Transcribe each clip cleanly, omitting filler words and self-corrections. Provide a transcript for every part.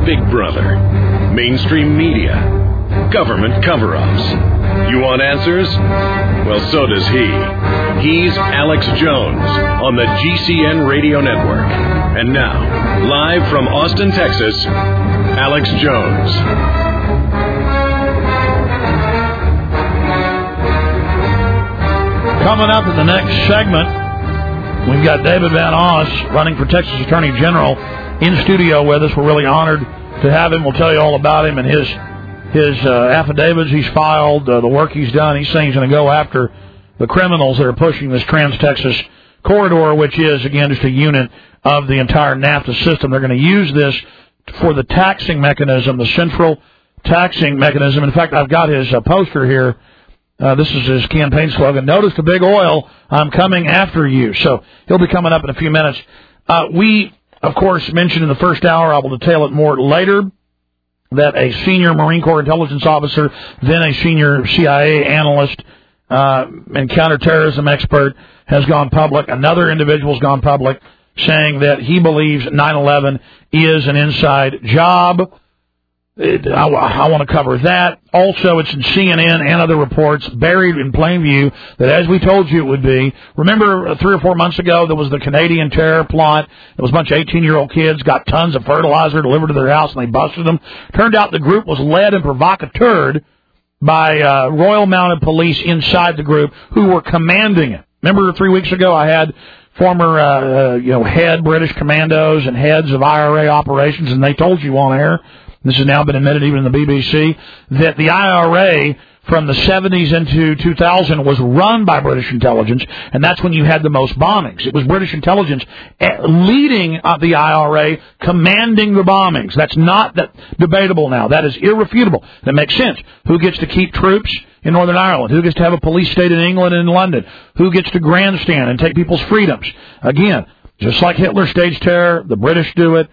Big Brother, mainstream media, government cover-ups. You want answers? Well, so does he. He's Alex Jones on the GCN Radio Network. And now, live from Austin, Texas, Alex Jones. Coming up in the next segment, we've got David Van Oss, running for Texas Attorney General, in studio with us. We're really honored to have him. We'll tell you all about him and his affidavits he's filed, the work he's done. He's saying he's going to go after the criminals that are pushing this Trans-Texas corridor, which is, again, just a unit of the entire NAFTA system. They're going to use this for the taxing mechanism, the central taxing mechanism. In fact, I've got his poster here. This is his campaign slogan, "Notice the big oil, I'm coming after you." So he'll be coming up in a few minutes. We, of course, mentioned in the first hour, I will detail it more later, that a senior Marine Corps intelligence officer, then a senior CIA analyst and counterterrorism expert, has gone public. Another individual has gone public saying that he believes 9/11 is an inside job. I want to cover that. Also, it's in CNN and other reports, buried in plain view, that as we told you it would be. Remember 3 or 4 months ago, there was the Canadian terror plot. It was a bunch of 18-year-old kids, got tons of fertilizer delivered to their house, and they busted them. Turned out the group was led and provocateured by Royal Mounted Police inside the group who were commanding it. Remember 3 weeks ago I had former head British commandos and heads of IRA operations, and they told you on air, this has now been admitted even in the BBC, that the IRA from the 70s into 2000 was run by British intelligence, and that's when you had the most bombings. It was British intelligence leading the IRA, commanding the bombings. That's not debatable now. That is irrefutable. That makes sense. Who gets to keep troops in Northern Ireland? Who gets to have a police state in England and in London? Who gets to grandstand and take people's freedoms? Again, just like Hitler staged terror, the British do it.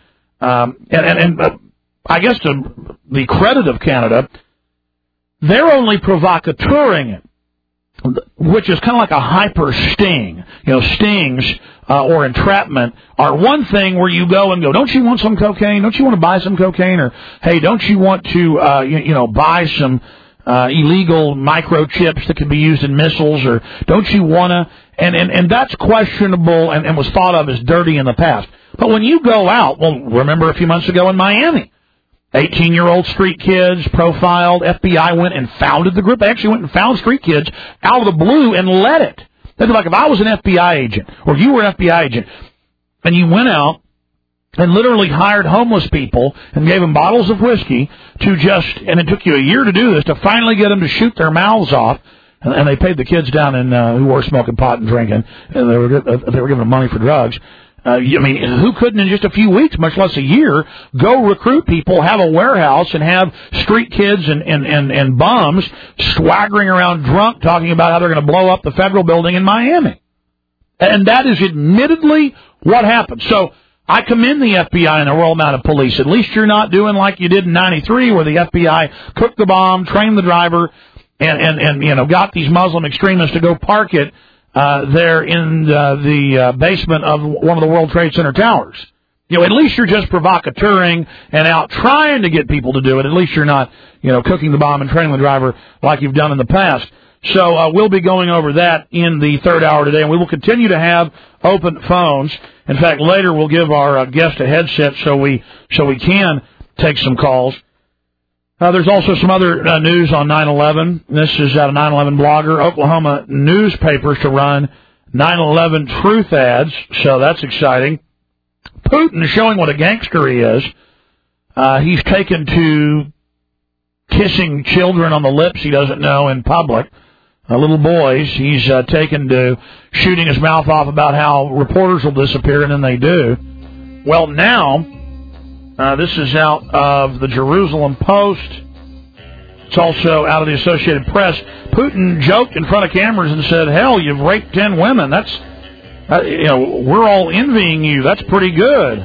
I guess to the credit of Canada, they're only provocateuring it, which is kind of like a hyper sting. Stings or entrapment are one thing where you go and go, don't you want some cocaine? Don't you want to buy some cocaine? Or, hey, don't you want to buy some illegal microchips that can be used in missiles? Or don't you want to? And that's questionable and was thought of as dirty in the past. But when you go out, well, remember a few months ago in Miami, 18-year-old street kids profiled. FBI went and founded the group. They actually went and found street kids out of the blue and led it. That'd be like if I was an FBI agent or you were an FBI agent and you went out and literally hired homeless people and gave them bottles of whiskey and it took you a year to do this, to finally get them to shoot their mouths off. And they paid the kids down who were smoking pot and drinking. And they were giving them money for drugs. Who couldn't in just a few weeks, much less a year, go recruit people, have a warehouse, and have street kids and bums swaggering around drunk talking about how they're going to blow up the federal building in Miami? And that is admittedly what happened. So I commend the FBI and the Royal Mounted Police. At least you're not doing like you did in '93, where the FBI cooked the bomb, trained the driver, and got these Muslim extremists to go park it there in the basement of one of the World Trade Center towers. At least you're just provocateuring and out trying to get people to do it. At least you're not, cooking the bomb and training the driver like you've done in the past. So we'll be going over that in the third hour today, and we will continue to have open phones. In fact, later we'll give our guest a headset so we can take some calls. There's also some other news on 9/11. This is out of 9/11 Blogger. Oklahoma newspapers to run 9/11 truth ads, so that's exciting. Putin is showing what a gangster he is. He's taken to kissing children on the lips he doesn't know in public, little boys. He's taken to shooting his mouth off about how reporters will disappear, and then they do. Well, now, this is out of the Jerusalem Post. It's also out of the Associated Press. Putin joked in front of cameras and said, "Hell, you've raped 10 women. That's, we're all envying you. That's pretty good."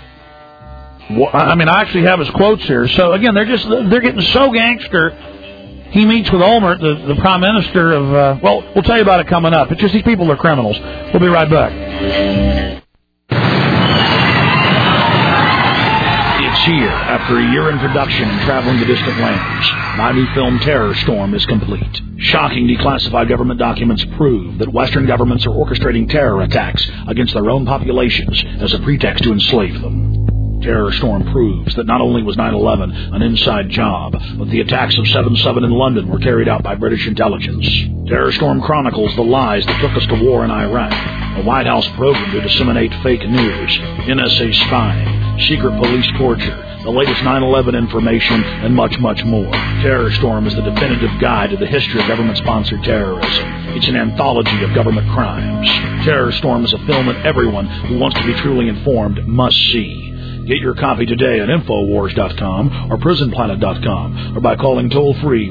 I actually have his quotes here. So again, they're getting so gangster. He meets with Olmert, the Prime Minister of. We'll tell you about it coming up. It's just these people are criminals. We'll be right back. here. After a year in production and traveling to distant lands, my new film Terror Storm is complete. Shocking declassified government documents prove that Western governments are orchestrating terror attacks against their own populations as a pretext to enslave them. Terror Storm proves that not only was 9/11 an inside job, but the attacks of 7/7 in London were carried out by British intelligence. Terror Storm chronicles the lies that took us to war in Iraq, a White House program to disseminate fake news, NSA spying, secret police torture, the latest 9/11 information, and much, much more. Terror Storm is the definitive guide to the history of government-sponsored terrorism. It's an anthology of government crimes. Terror Storm is a film that everyone who wants to be truly informed must see. Get your copy today at Infowars.com or PrisonPlanet.com or by calling toll-free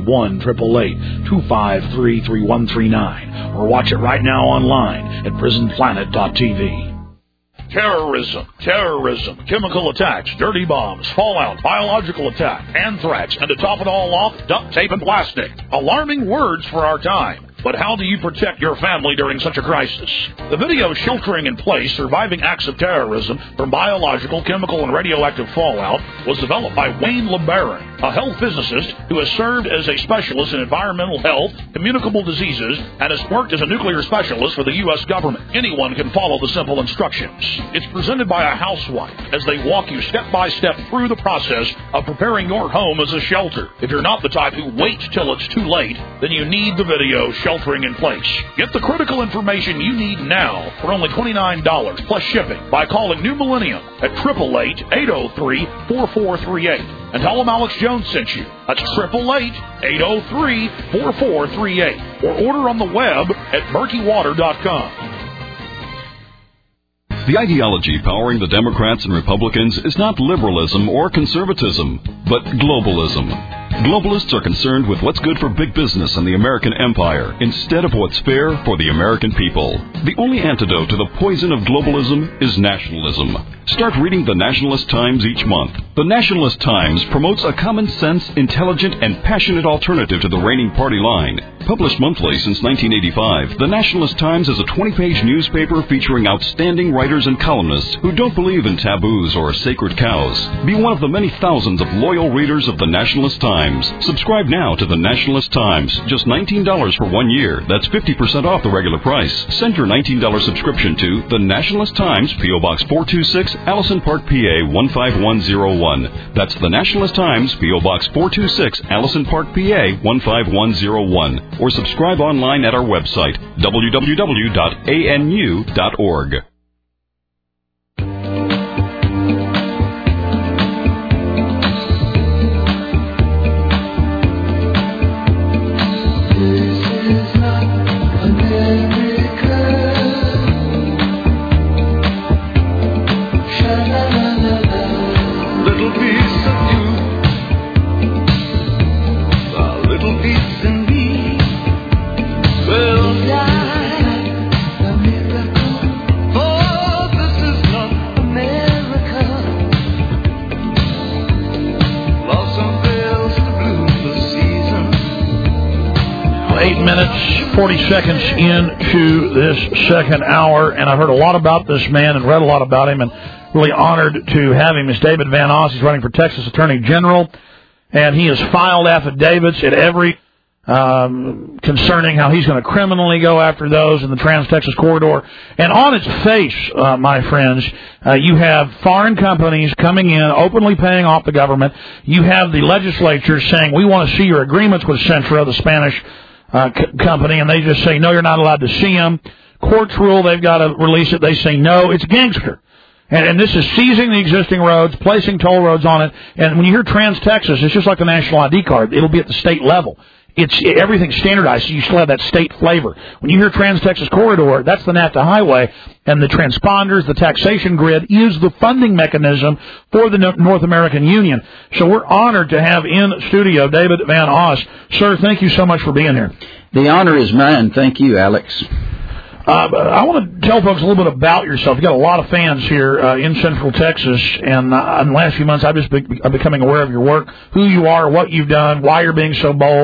1-888-253-3139 or watch it right now online at PrisonPlanet.tv. Terrorism, chemical attacks, dirty bombs, fallout, biological attack, anthrax, and to top it all off, duct tape and plastic. Alarming words for our time. But how do you protect your family during such a crisis? The video Sheltering in Place, Surviving Acts of Terrorism from Biological, Chemical, and Radioactive Fallout was developed by Wayne LeBaron, a health physicist who has served as a specialist in environmental health, communicable diseases, and has worked as a nuclear specialist for the U.S. government. Anyone can follow the simple instructions. It's presented by a housewife as they walk you step by step through the process of preparing your home as a shelter. If you're not the type who waits till it's too late, then you need the video Sheltering in Place. Get the critical information you need now for only $29 plus shipping by calling New Millennium at 888-803-4438 and tell them Alex Jones sent you. That's 888-803-4438 or order on the web at murkywater.com. The ideology powering the Democrats and Republicans is not liberalism or conservatism, but globalism. Globalists are concerned with what's good for big business and the American empire instead of what's fair for the American people. The only antidote to the poison of globalism is nationalism. Start reading the Nationalist Times each month. The Nationalist Times promotes a common-sense, intelligent, and passionate alternative to the reigning party line. Published monthly since 1985, the Nationalist Times is a 20-page newspaper featuring outstanding writers and columnists who don't believe in taboos or sacred cows. Be one of the many thousands of loyal readers of the Nationalist Times. Subscribe now to the Nationalist Times. Just $19 for 1 year. That's 50% off the regular price. Send your $19 subscription to the Nationalist Times, P.O. Box 426, Allison Park, PA 15101. That's the Nationalist Times, P.O. Box 426, Allison Park, PA 15101. Or subscribe online at our website, www.anu.org. Minutes, 40 seconds into this second hour, and I've heard a lot about this man and read a lot about him, and really honored to have him. Is David Van Oss. He's running for Texas Attorney General, and he has filed affidavits at every concerning how he's going to criminally go after those in the Trans-Texas Corridor. And on its face, my friends, you have foreign companies coming in, openly paying off the government. You have the legislature saying, we want to see your agreements with Centro, the Spanish company, and they just say, no, you're not allowed to see them. Courts rule they've got to release it. They say, no, it's gangster. And this is seizing the existing roads, placing toll roads on it. And when you hear Trans-Texas, it's just like the national ID card. It'll be at the state level. Everything's standardized, so you still have that state flavor. When you hear Trans-Texas Corridor, that's the NAFTA highway, and the transponders, the taxation grid, is the funding mechanism for the North American Union. So we're honored to have in studio David Van Oss. Sir, thank you so much for being here. The honor is mine. Thank you, Alex. I want to tell folks a little bit about yourself. You've got a lot of fans here in Central Texas, and in the last few months I've just been becoming aware of your work, who you are, what you've done, why you're being so bold,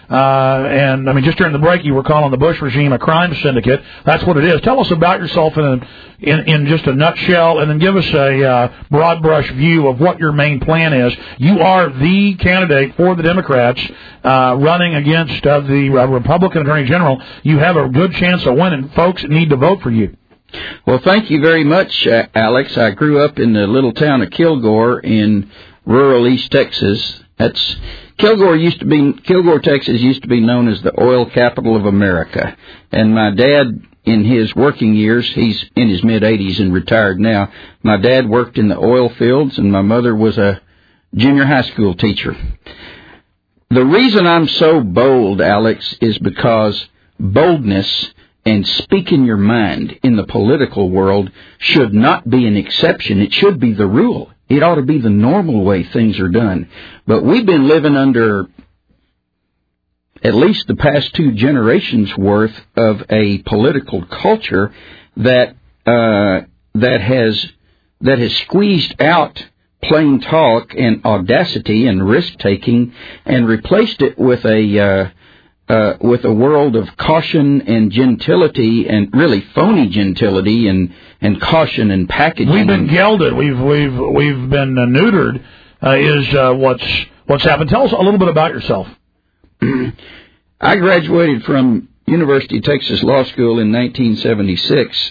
And I mean, just during the break, you were calling the Bush regime a crime syndicate. That's what it is. Tell us about yourself in just a nutshell, and then give us a broad brush view of what your main plan is. You are the candidate for the Democrats running against the Republican Attorney General. You have a good chance of winning. Folks need to vote for you. Well, thank you very much, Alex. I grew up in the little town of Kilgore in rural East Texas. Kilgore, Texas used to be known as the oil capital of America. And my dad, in his working years, he's in his mid-80s and retired now, my dad worked in the oil fields, and my mother was a junior high school teacher. The reason I'm so bold, Alex, is because boldness and speaking your mind in the political world should not be an exception. It should be the rule. It ought to be the normal way things are done. But we've been living under at least the past 2 generations worth of a political culture that has squeezed out plain talk and audacity and risk taking and replaced it with a world of caution and gentility, and really phony gentility and caution and packaging. We've been gelded. We've been neutered. Is what's happened. Tell us a little bit about yourself. I graduated from University of Texas Law School in 1976.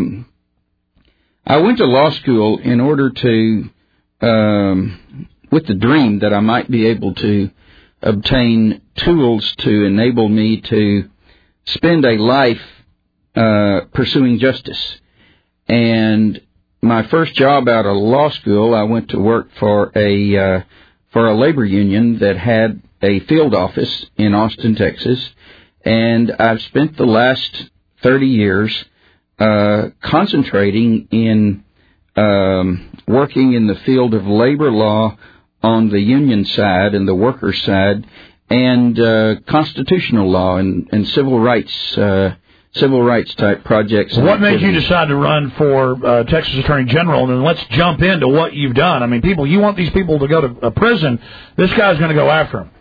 I went to law school in order to, with the dream that I might be able to obtain tools to enable me to spend a life pursuing justice. And my first job out of law school, I went to work for a labor union that had a field office in Austin, Texas, and I've spent the last 30 years concentrating in working in the field of labor law on the union side and the workers' side, and constitutional law and civil rights type projects. What made you decide to run for Texas Attorney General? And then let's jump into what you've done. I mean, you want these people to go to prison. This guy's going to go after them.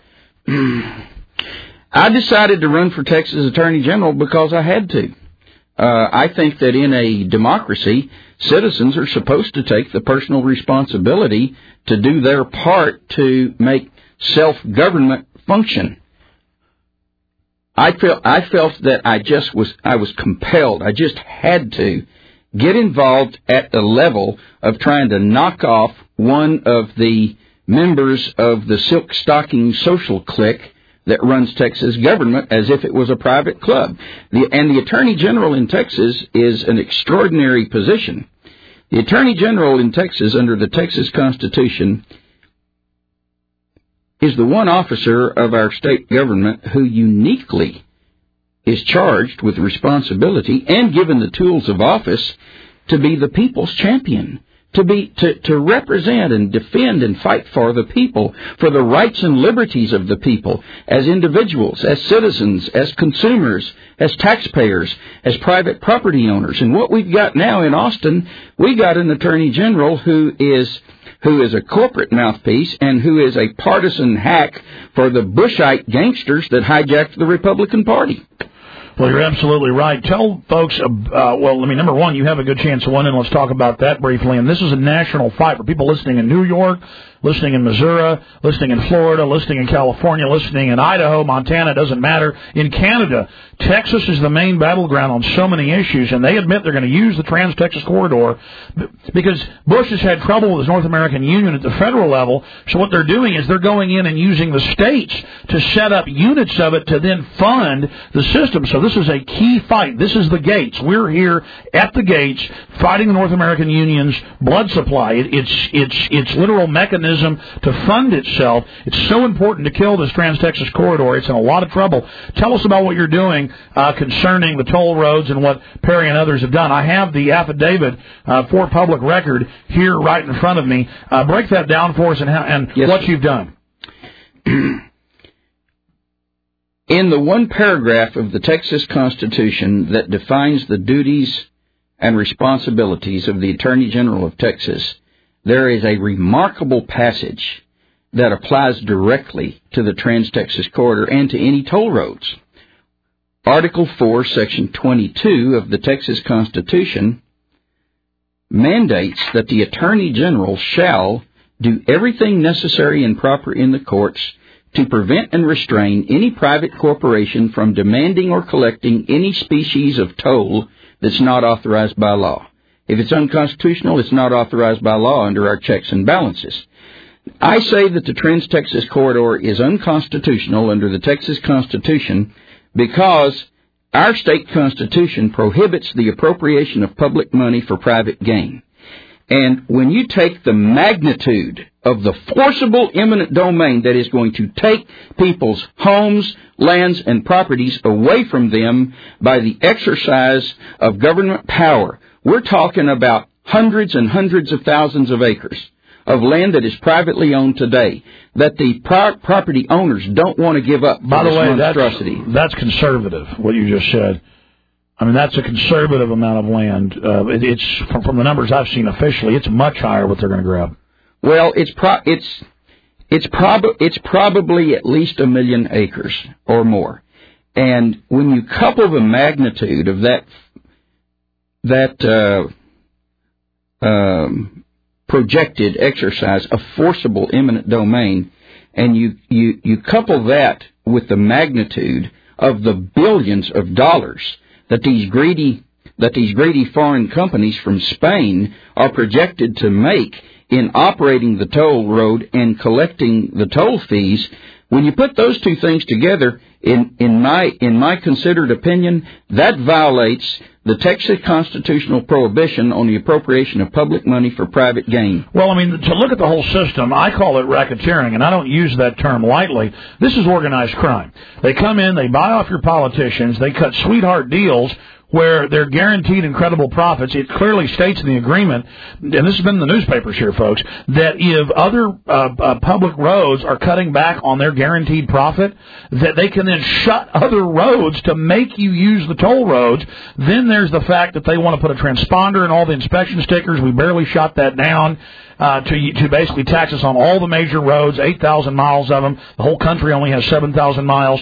I decided to run for Texas Attorney General because I had to. I think that in a democracy, citizens are supposed to take the personal responsibility to do their part to make self-government function. I felt that I was compelled. I just had to get involved at the level of trying to knock off one of the members of the silk stocking social clique that runs Texas government as if it was a private club. And the Attorney General in Texas is an extraordinary position. The Attorney General in Texas, under the Texas Constitution, is the one officer of our state government who uniquely is charged with responsibility and given the tools of office to be the people's champion, to represent and defend and fight for the people, for the rights and liberties of the people, as individuals, as citizens, as consumers, as taxpayers, as private property owners. And what we've got now in Austin, we got an Attorney General who is a corporate mouthpiece and who is a partisan hack for the Bushite gangsters that hijacked the Republican Party. Well, you're absolutely right. Tell folks, number one, you have a good chance of winning. Let's talk about that briefly. And this is a national fight for people listening in New York, listening in Missouri, listening in Florida, listening in California, listening in Idaho, Montana, doesn't matter. In Canada, Texas is the main battleground on so many issues, and they admit they're going to use the Trans-Texas Corridor because Bush has had trouble with his North American Union at the federal level. So what they're doing is they're going in and using the states to set up units of it to then fund the system. So this is a key fight. This is the gates. We're here at the gates fighting the North American Union's blood supply. It's literal mechanism to fund itself. It's so important to kill this Trans-Texas Corridor. It's in a lot of trouble. Tell us about what you're doing concerning the toll roads and what Perry and others have done. I have the affidavit for public record here right in front of me. Break that down for us and yes, what you've done. In the one paragraph of the Texas Constitution that defines the duties and responsibilities of the Attorney General of Texas, there is a remarkable passage that applies directly to the Trans-Texas Corridor and to any toll roads. Article 4, Section 22 of the Texas Constitution mandates that the Attorney General shall do everything necessary and proper in the courts to prevent and restrain any private corporation from demanding or collecting any species of toll that's not authorized by law. If it's unconstitutional, it's not authorized by law under our checks and balances. I say that the Trans-Texas Corridor is unconstitutional under the Texas Constitution because our state constitution prohibits the appropriation of public money for private gain. And when you take the magnitude of the forcible eminent domain that is going to take people's homes, lands, and properties away from them by the exercise of government power, we're talking about hundreds and hundreds of thousands of acres of land that is privately owned today that the property owners don't want to give up. By the way, that's conservative, what you just said. I mean, that's a conservative amount of land. It's from the numbers I've seen officially, it's much higher what they're going to grab. Well, it's probably at least 1 million acres or more. And when you couple the magnitude of that projected exercise of forcible eminent domain, and you couple that with the magnitude of the billions of dollars that these greedy foreign companies from Spain are projected to make in operating the toll road and collecting the toll fees, when you put those two things together, in my considered opinion, that violates the Texas constitutional prohibition on the appropriation of public money for private gain. Well, I mean, to look at the whole system, I call it racketeering, and I don't use that term lightly. This is organized crime. They come in, they buy off your politicians, they cut sweetheart deals where they're guaranteed incredible profits. It clearly states in the agreement, and this has been in the newspapers here, folks, that if other public roads are cutting back on their guaranteed profit, that they can then shut other roads to make you use the toll roads. Then there's the fact that they want to put a transponder in all the inspection stickers. We barely shot that down. To basically tax us on all the major roads, 8,000 miles of them. The whole country only has 7,000 miles.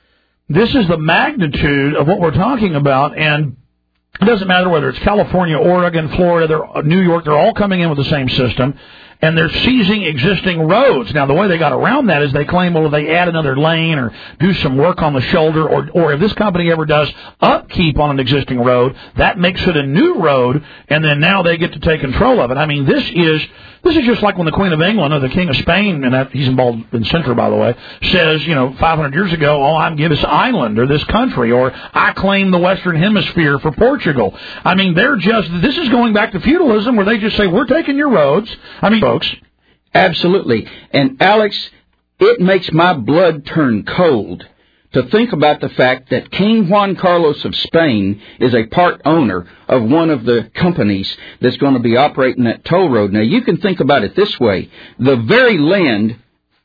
This is the magnitude of what we're talking about, and it doesn't matter whether it's California, Oregon, Florida, New York, they're all coming in with the same system, and they're seizing existing roads. Now, the way they got around that is they claim, well, if they add another lane or do some work on the shoulder, or if this company ever does upkeep on an existing road, that makes it a new road, and then now they get to take control of it. I mean, this is just like when the Queen of England or the King of Spain, and he's involved in Sintra, by the way, says, 500 years ago, all I'm giving this island or this country, or I claim the Western Hemisphere for Portugal. I mean, this is going back to feudalism where they just say, we're taking your roads. I mean, folks. Absolutely. And, Alex, it makes my blood turn cold to think about the fact that King Juan Carlos of Spain is a part owner of one of the companies that's going to be operating that toll road. Now, you can think about it this way. The very land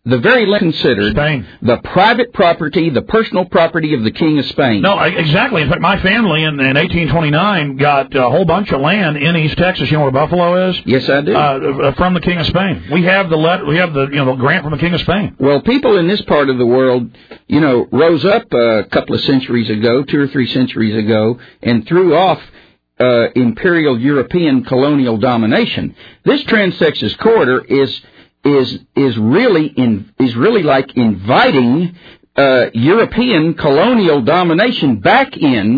considered Spain, the private property, the personal property of the King of Spain. No, exactly. In fact, my family in 1829 got a whole bunch of land in East Texas. You know where Buffalo is? Yes, I do. From the King of Spain. We have the grant from the King of Spain. Well, people in this part of the world, rose up a couple of centuries ago, 2 or 3 centuries ago, and threw off imperial European colonial domination. This Trans-Texas Corridor is really like inviting European colonial domination back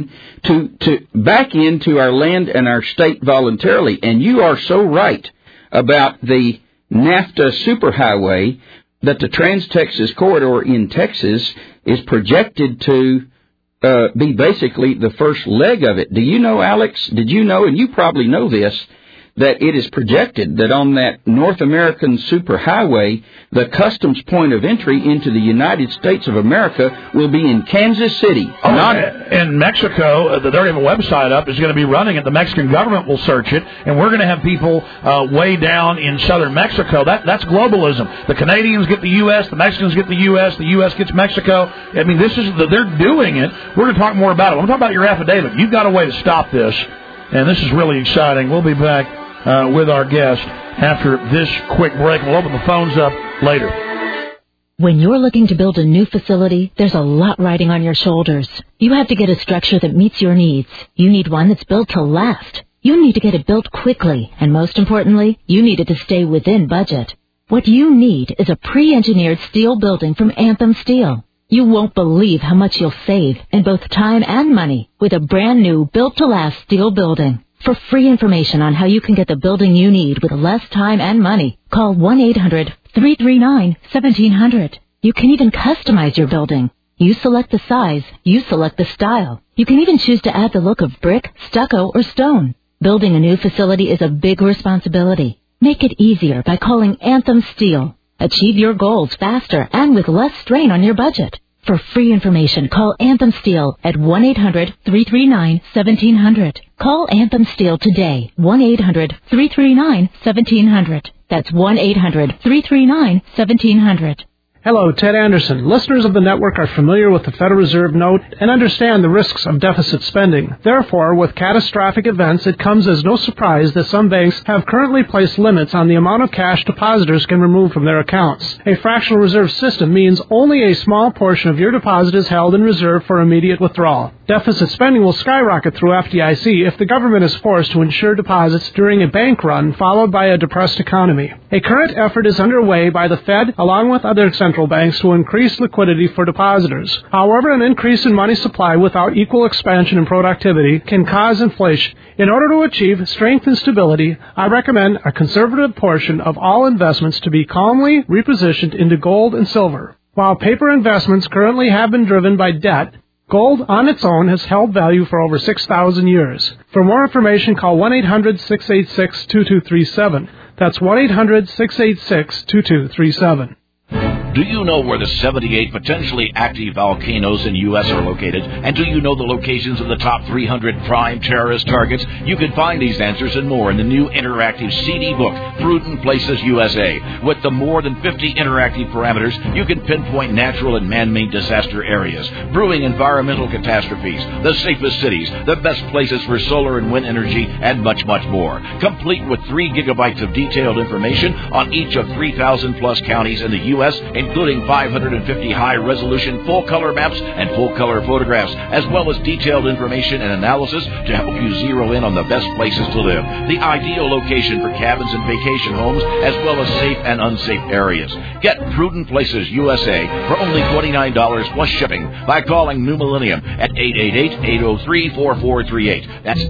into our land and our state voluntarily. And you are so right about the NAFTA superhighway, that the Trans-Texas Corridor in Texas is projected to be basically the first leg of it. Do you know, Alex? Did you know, and you probably know this, that it is projected that on that North American superhighway, the customs point of entry into the United States of America will be in Kansas City. In Mexico, they already have a website up. It's going to be running it. The Mexican government will search it, and we're going to have people way down in southern Mexico. That's globalism. The Canadians get the U.S., the Mexicans get the U.S. gets Mexico. I mean, they're doing it. We're going to talk more about it. I'm talking about your affidavit. You've got a way to stop this, and this is really exciting. We'll be back with our guest after this quick break. We'll open the phones up later. When you're looking to build a new facility, there's a lot riding on your shoulders. You have to get a structure that meets your needs. You need one that's built to last. You need to get it built quickly. And most importantly, you need it to stay within budget. What you need is a pre-engineered steel building from Anthem Steel. You won't believe how much you'll save in both time and money with a brand new built-to-last steel building. For free information on how you can get the building you need with less time and money, call 1-800-339-1700. You can even customize your building. You select the size, you select the style. You can even choose to add the look of brick, stucco, or stone. Building a new facility is a big responsibility. Make it easier by calling Anthem Steel. Achieve your goals faster and with less strain on your budget. For free information, call Anthem Steel at 1-800-339-1700. Call Anthem Steel today, 1-800-339-1700. That's 1-800-339-1700. Hello, Ted Anderson. Listeners of the network are familiar with the Federal Reserve note and understand the risks of deficit spending. Therefore, with catastrophic events, it comes as no surprise that some banks have currently placed limits on the amount of cash depositors can remove from their accounts. A fractional reserve system means only a small portion of your deposit is held in reserve for immediate withdrawal. Deficit spending will skyrocket through FDIC if the government is forced to insure deposits during a bank run followed by a depressed economy. A current effort is underway by the Fed along with other central banks to increase liquidity for depositors. However, an increase in money supply without equal expansion in productivity can cause inflation. In order to achieve strength and stability, I recommend a conservative portion of all investments to be calmly repositioned into gold and silver. While paper investments currently have been driven by debt, gold on its own has held value for over 6,000 years. For more information, call 1-800-686-2237. That's 1-800-686-2237. Do you know where the 78 potentially active volcanoes in the U.S. are located? And do you know the locations of the top 300 prime terrorist targets? You can find these answers and more in the new interactive CD book, Prudent Places USA. With the more than 50 interactive parameters, you can pinpoint natural and man-made disaster areas, brewing environmental catastrophes, the safest cities, the best places for solar and wind energy, and much, much more. Complete with 3 gigabytes of detailed information on each of 3,000-plus counties in the U.S., including 550 high-resolution full-color maps and full-color photographs, as well as detailed information and analysis to help you zero in on the best places to live, the ideal location for cabins and vacation homes, as well as safe and unsafe areas. Get Prudent Places USA for only $29 plus shipping by calling New Millennium at 888-803-4438. That's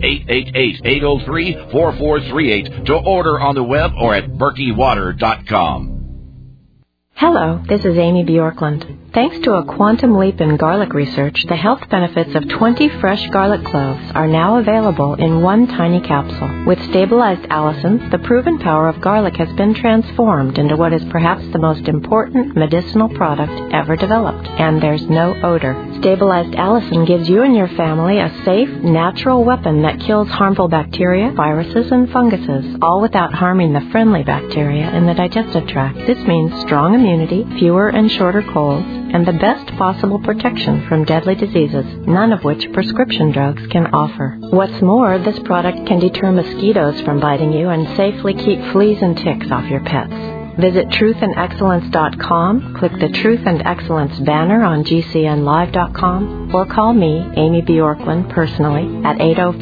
888-803-4438 to order on the web or at berkeywater.com. Hello, this is Amy Bjorklund. Thanks to a quantum leap in garlic research, the health benefits of 20 fresh garlic cloves are now available in one tiny capsule. With stabilized allicin, the proven power of garlic has been transformed into what is perhaps the most important medicinal product ever developed, and there's no odor. Stabilized allicin gives you and your family a safe, natural weapon that kills harmful bacteria, viruses, and funguses, all without harming the friendly bacteria in the digestive tract. This means strong immunity, fewer and shorter colds, and the best possible protection from deadly diseases, none of which prescription drugs can offer. What's more, this product can deter mosquitoes from biting you and safely keep fleas and ticks off your pets. Visit truthandexcellence.com, click the Truth and Excellence banner on GCNlive.com, or call me, Amy Bjorklund, personally at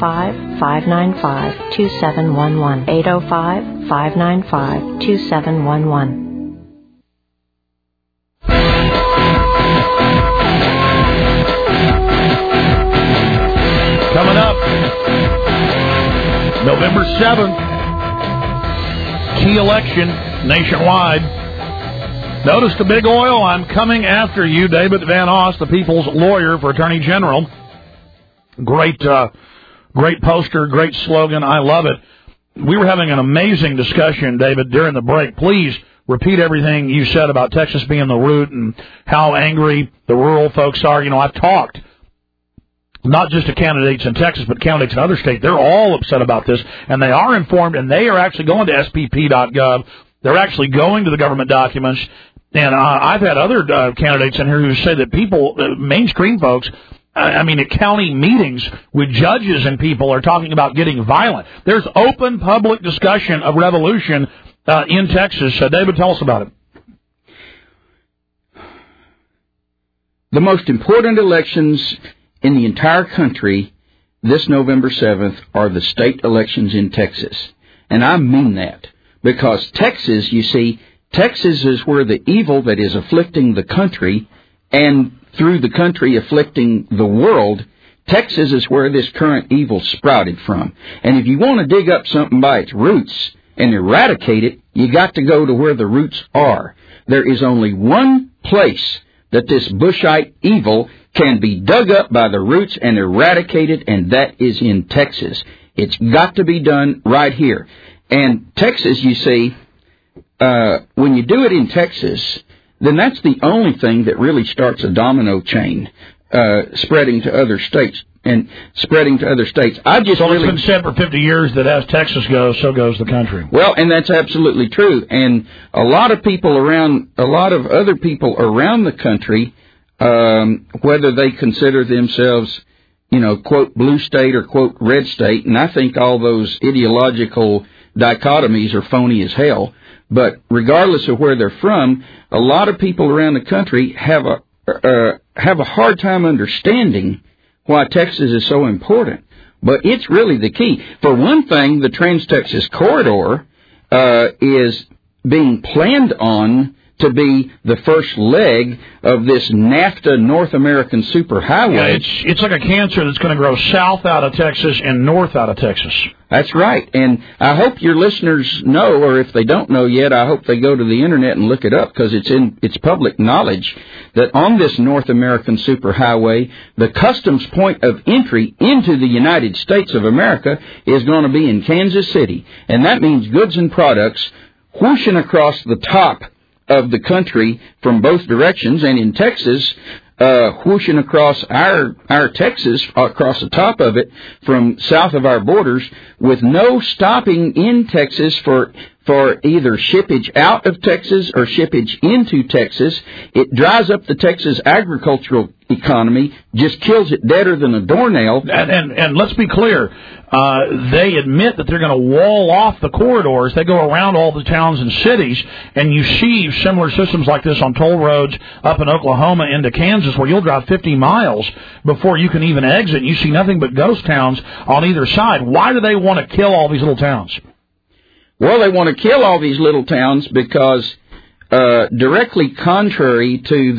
805-595-2711, 805-595-2711. Coming up, November 7th, key election nationwide. Notice the big oil, I'm coming after you, David Van Oss, the people's lawyer for Attorney General. Great poster, great slogan. I love it. We were having an amazing discussion, David, during the break. Please repeat everything you said about Texas being the root and how angry the rural folks are. You know, I've talked not just to candidates in Texas, but candidates in other states. They're all upset about this, and they are informed, and they are actually going to SPP.gov. They're actually going to the government documents. And I've had other candidates in here who say that people, mainstream folks, at county meetings with judges and people are talking about getting violent. There's open public discussion of revolution in Texas. David, tell us about it. the most important elections in the entire country this November 7th are the state elections in Texas. And I mean that. Because Texas, you see, Texas is where the evil that is afflicting the country and through the country afflicting the world, Texas is where this current evil sprouted from. And if you want to dig up something by its roots and eradicate it, you got to go to where the roots are. There is only one place that this Bushite evil can be dug up by the roots and eradicated, and that is in Texas. It's got to be done right here. And Texas, you see, when you do it in Texas, then that's the only thing that really starts a domino chain, spreading to other states. It's been said for 50 years that as Texas goes, so goes the country. Well, and that's absolutely true. And a lot of other people around the country, whether they consider themselves, quote, blue state or, quote, red state, and I think all those ideological dichotomies are phony as hell. But regardless of where they're from, a lot of people around the country have a hard time understanding why Texas is so important. But it's really the key. For one thing, the Trans-Texas Corridor is being planned on to be the first leg of this NAFTA North American superhighway. Yeah, it's like a cancer that's going to grow south out of Texas and north out of Texas. That's right. And I hope your listeners know, or if they don't know yet, I hope they go to the Internet and look it up, because it's public knowledge that on this North American superhighway, the customs point of entry into the United States of America is going to be in Kansas City. And that means goods and products whooshing across the top of the country from both directions, and in Texas, whooshing across our Texas, across the top of it from south of our borders, with no stopping in Texas for either shippage out of Texas or shippage into Texas. It dries up the Texas agricultural economy, just kills it deader than a doornail. And let's be clear, they admit that they're going to wall off the corridors. They go around all the towns and cities, and you see similar systems like this on toll roads up in Oklahoma into Kansas, where you'll drive 50 miles before you can even exit, and you see nothing but ghost towns on either side. Why do they want to kill all these little towns? Well, they want to kill all these little towns because directly contrary to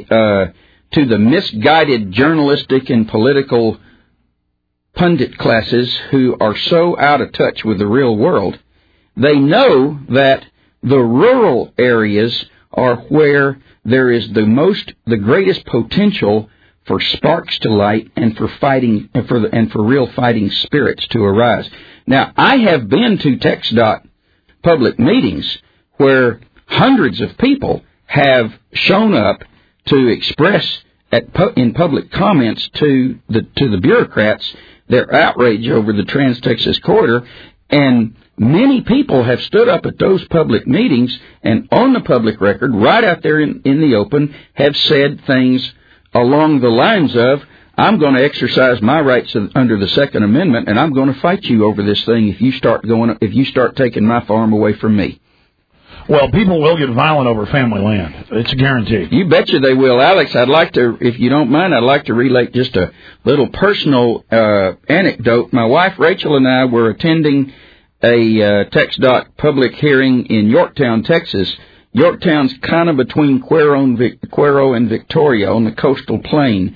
the misguided journalistic and political pundit classes who are so out of touch with the real world, they know that the rural areas are where there is the greatest potential for sparks to light and for fighting and for real fighting spirits to arise. Now, I have been to TxDOT public meetings where hundreds of people have shown up to express in public comments to the bureaucrats their outrage over the Trans-Texas Corridor, and many people have stood up at those public meetings and on the public record, right out there in the open, have said things along the lines of, I'm going to exercise my rights under the Second Amendment, and I'm going to fight you over this thing if you start taking my farm away from me. Well, people will get violent over family land. It's a guarantee. You betcha they will. Alex, I'd like to, if you don't mind, I'd like to relate just a little personal anecdote. My wife, Rachel, and I were attending a TxDOT public hearing in Yorktown, Texas. Yorktown's kind of between Cuero and Victoria on the coastal plain.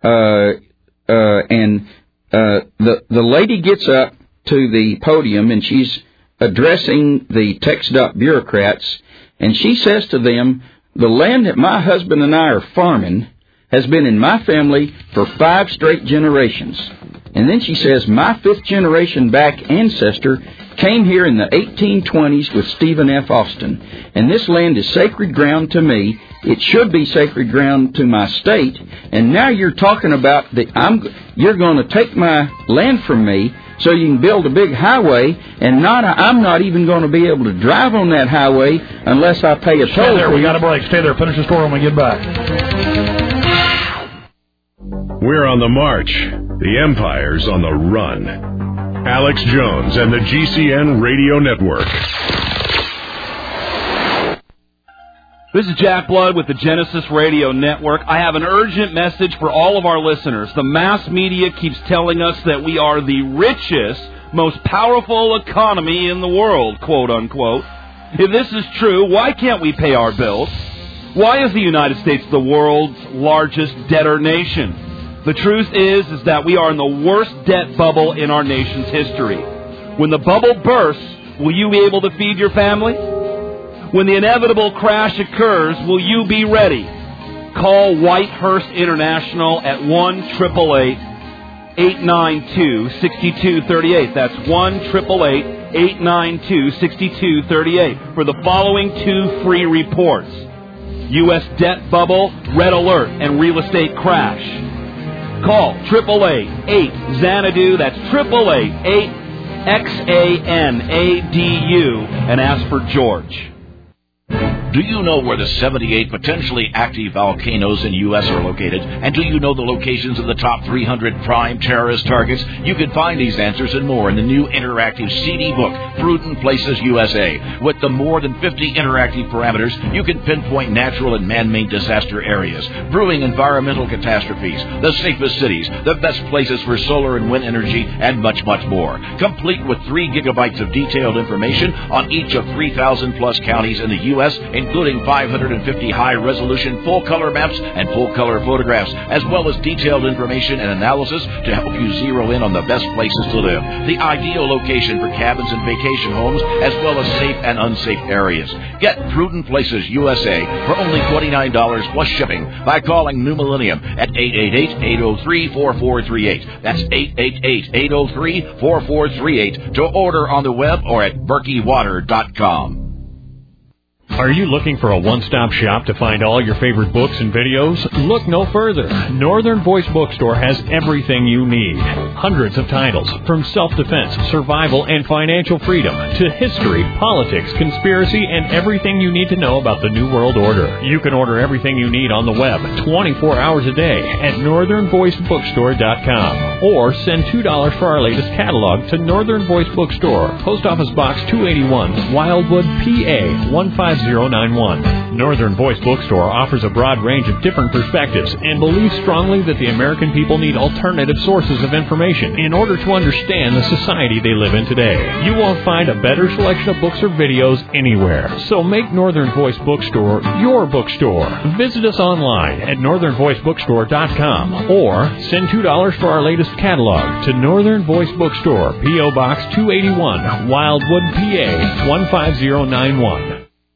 And the lady gets up to the podium, and she's addressing the TxDOT bureaucrats, and she says to them, the land that my husband and I are farming has been in my family for 5 straight generations. And then she says, my 5th generation back ancestor came here in the 1820s with Stephen F. Austin. And this land is sacred ground to me. It should be sacred ground to my state. And now you're talking about you're going to take my land from me so you can build a big highway, and I'm not even going to be able to drive on that highway unless I pay a toll. Stay there. We got a break. Stay there. Finish the story when we get back. We're on the march. The Empire's on the run. Alex Jones and the GCN Radio Network. This is Jack Blood with the Genesis Radio Network. I have an urgent message for all of our listeners. The mass media keeps telling us that we are the richest, most powerful economy in the world, quote unquote. If this is true, why can't we pay our bills? Why is the United States the world's largest debtor nation? The truth is that we are in the worst debt bubble in our nation's history. When the bubble bursts, will you be able to feed your family? When the inevitable crash occurs, will you be ready? Call Whitehurst International at 1-888-892-6238. That's 1-888-892-6238 for the following 2 free reports. U.S. debt bubble, red alert, and real estate crash. Call 888-8-XANADU. That's 888-8-XANADU and ask for George. Do you know where the 78 potentially active volcanoes in U.S. are located? And do you know the locations of the top 300 prime terrorist targets? You can find these answers and more in the new interactive CD book, Prudent Places USA. With the more than 50 interactive parameters, you can pinpoint natural and man-made disaster areas, brewing environmental catastrophes, the safest cities, the best places for solar and wind energy, and much, much more. Complete with 3 gigabytes of detailed information on each of 3,000-plus counties in the U.S., including 550 high-resolution full-color maps and full-color photographs, as well as detailed information and analysis to help you zero in on the best places to live, the ideal location for cabins and vacation homes, as well as safe and unsafe areas. Get Prudent Places USA for only $29 plus shipping by calling New Millennium at 888-803-4438. That's 888-803-4438 to order on the web or at berkeywater.com. Are you looking for a one-stop shop to find all your favorite books and videos? Look no further. Northern Voice Bookstore has everything you need. Hundreds of titles, from self-defense, survival, and financial freedom, to history, politics, conspiracy, and everything you need to know about the New World Order. You can order everything you need on the web 24 hours a day at northernvoicebookstore.com or send $2 for our latest catalog to Northern Voice Bookstore, Post Office Box 281, Wildwood, PA 15091. Northern Voice Bookstore offers a broad range of different perspectives and believes strongly that the American people need alternative sources of information in order to understand the society they live in today. You won't find a better selection of books or videos anywhere. So make Northern Voice Bookstore your bookstore. Visit us online at northernvoicebookstore.com or send $2 for our latest catalog to Northern Voice Bookstore, P.O. Box 281, Wildwood, PA 15091.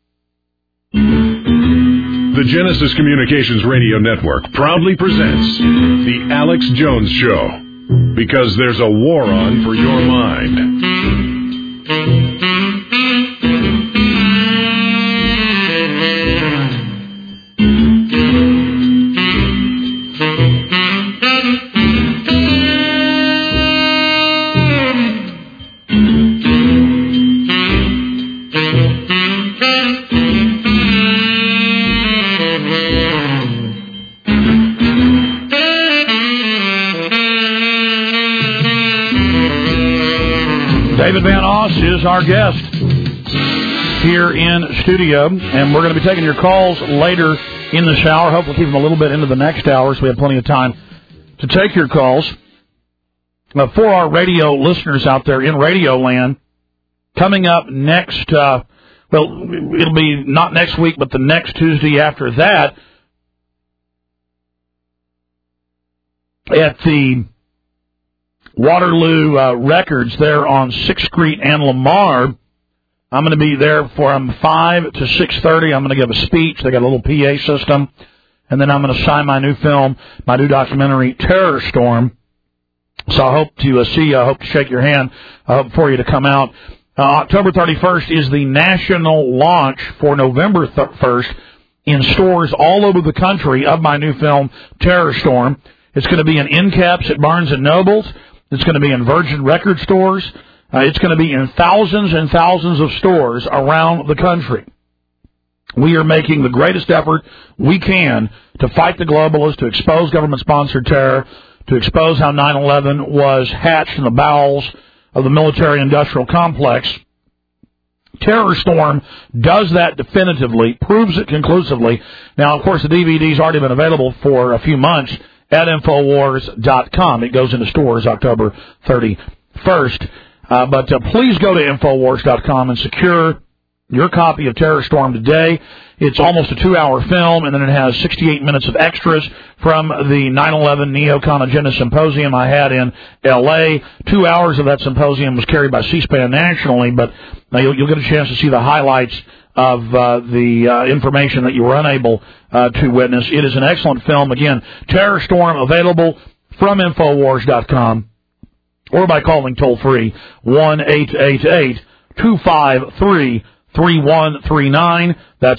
The Genesis Communications Radio Network proudly presents The Alex Jones Show, because there's a war on for your mind. David Van Oss is our guest here in studio, and we're going to be taking your calls later in this hour. Hopefully keep them a little bit into the next hour so we have plenty of time to take your calls. For our radio listeners out there in Radio Land, coming up next, it'll be not next week, but the next Tuesday after that, at the Waterloo Records there on 6th Street and Lamar. I'm going to be there from 5 to 6:30. I'm going to give a speech. They got a little PA system. And then I'm going to sign my new film, my new documentary, Terror Storm. So I hope to see you. I hope to shake your hand. I hope for you to come out. October 31st is the national launch for November 1st in stores all over the country of my new film, Terror Storm. It's going to be in end caps at Barnes & Nobles. It's going to be in Virgin record stores. It's going to be in thousands and thousands of stores around the country. We are making the greatest effort we can to fight the globalists, to expose government-sponsored terror, to expose how 9/11 was hatched in the bowels of the military-industrial complex. Terror Storm does that definitively, proves it conclusively. Now, of course, the DVD's already been available for a few months at Infowars.com. It goes into stores October 31st. But please go to Infowars.com and secure your copy of Terror Storm today. It's almost a 2-hour film, and then it has 68 minutes of extras from the 9/11 Neocon Agenda Symposium I had in L.A. 2 hours of that symposium was carried by C-SPAN nationally, but you'll get a chance to see the highlights of the information that you were unable to witness. It is an excellent film. Again, Terror Storm available from Infowars.com or by calling toll-free 1-888-253-3139. That's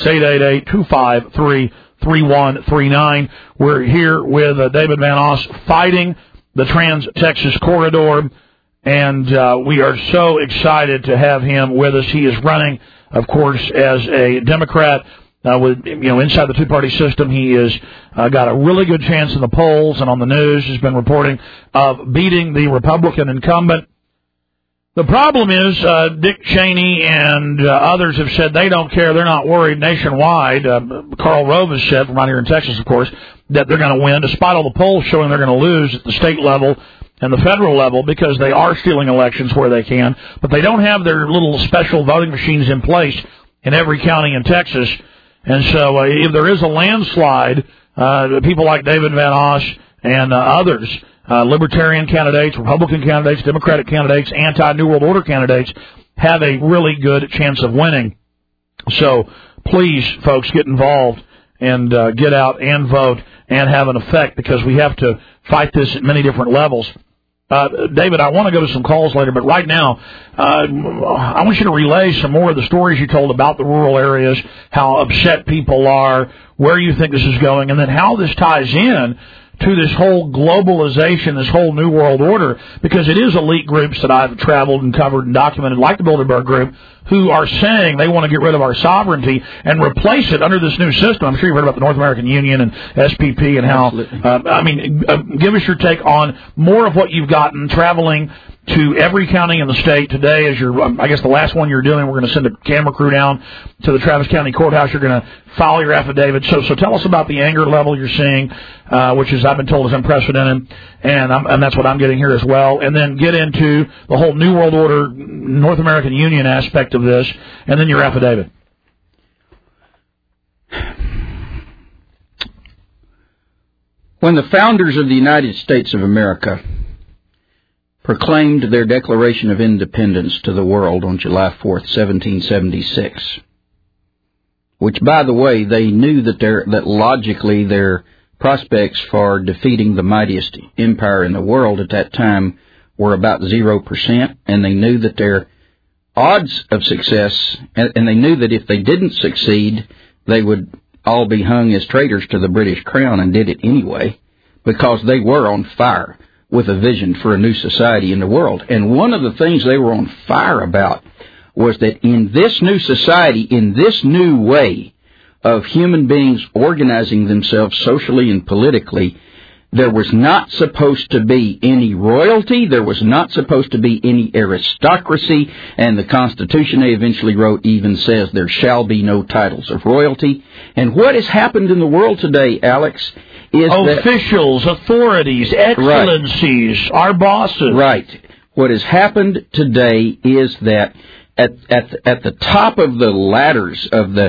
888-253-3139. We're here with David Van Oss fighting the Trans-Texas Corridor, and we are so excited to have him with us. He is running, of course, as a Democrat. Inside the two-party system, he has got a really good chance in the polls, and on the news has been reporting of beating the Republican incumbent. The problem is Dick Cheney and others have said they don't care, they're not worried nationwide. Karl Rove has said, from out here in Texas, of course, that they're going to win, despite all the polls showing they're going to lose at the state level and the federal level, because they are stealing elections where they can, but they don't have their little special voting machines in place in every county in Texas. And so if there is a landslide, people like David Van Oss and others, Libertarian candidates, Republican candidates, Democratic candidates, anti-New World Order candidates, have a really good chance of winning. So please, folks, get involved and get out and vote and have an effect, because we have to fight this at many different levels. David, I want to go to some calls later, but right now, I want you to relay some more of the stories you told about the rural areas, how upset people are, where you think this is going, and then how this ties in to this whole globalization, this whole New World Order, because it is elite groups that I've traveled and covered and documented, like the Bilderberg Group, who are saying they want to get rid of our sovereignty and replace it under this new system. I'm sure you've heard about the North American Union and SPP and how, give us your take on more of what you've gotten traveling to every county in the state today. As I guess the last one you're doing, we're going to send a camera crew down to the Travis County Courthouse. You're going to file your affidavit. So tell us about the anger level you're seeing, which is, I've been told, is unprecedented, and that's what I'm getting here as well. And then get into the whole New World Order, North American Union aspect of this, and then your affidavit. When the founders of the United States of America proclaimed their Declaration of Independence to the world on July 4th, 1776, which, by the way, they knew that logically their prospects for defeating the mightiest empire in the world at that time were about 0%, and they knew that their odds of success, and they knew that if they didn't succeed, they would all be hung as traitors to the British crown, and did it anyway, because they were on fire with a vision for a new society in the world. And one of the things they were on fire about was that in this new society, in this new way of human beings organizing themselves socially and politically, there was not supposed to be any royalty, there was not supposed to be any aristocracy, and the Constitution they eventually wrote even says there shall be no titles of royalty. And what has happened in the world today, Alex, is officials, authorities, excellencies, right, our bosses. Right. What has happened today is that at the top of the ladders of the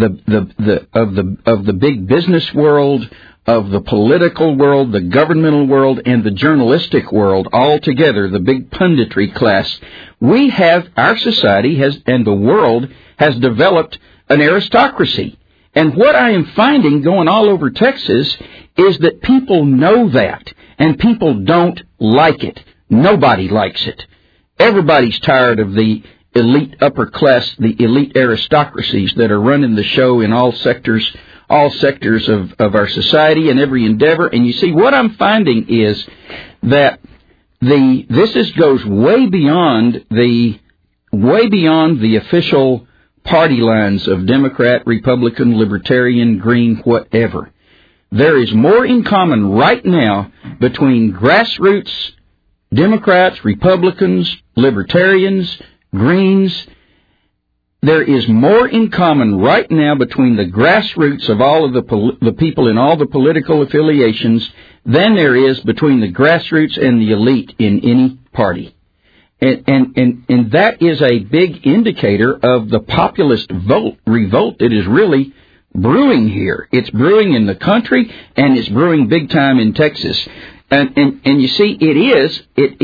big business world, of the political world, the governmental world, and the journalistic world all together, the big punditry class, our society and the world has developed an aristocracy. And what I am finding going all over Texas is that people know that, and people don't like it. Nobody likes it. Everybody's tired of the elite upper class, the elite aristocracies that are running the show in all sectors of our society and every endeavor. And you see, what I'm finding is that this goes way beyond the official party lines of Democrat, Republican, Libertarian, Green, whatever. There is more in common right now between grassroots Democrats, Republicans, Libertarians, Greens, there is more in common right now between the grassroots of all of the people in all the political affiliations than there is between the grassroots and the elite in any party. And that is a big indicator of the populist revolt that is really brewing here. It's brewing in the country, and it's brewing big time in Texas. And you see, it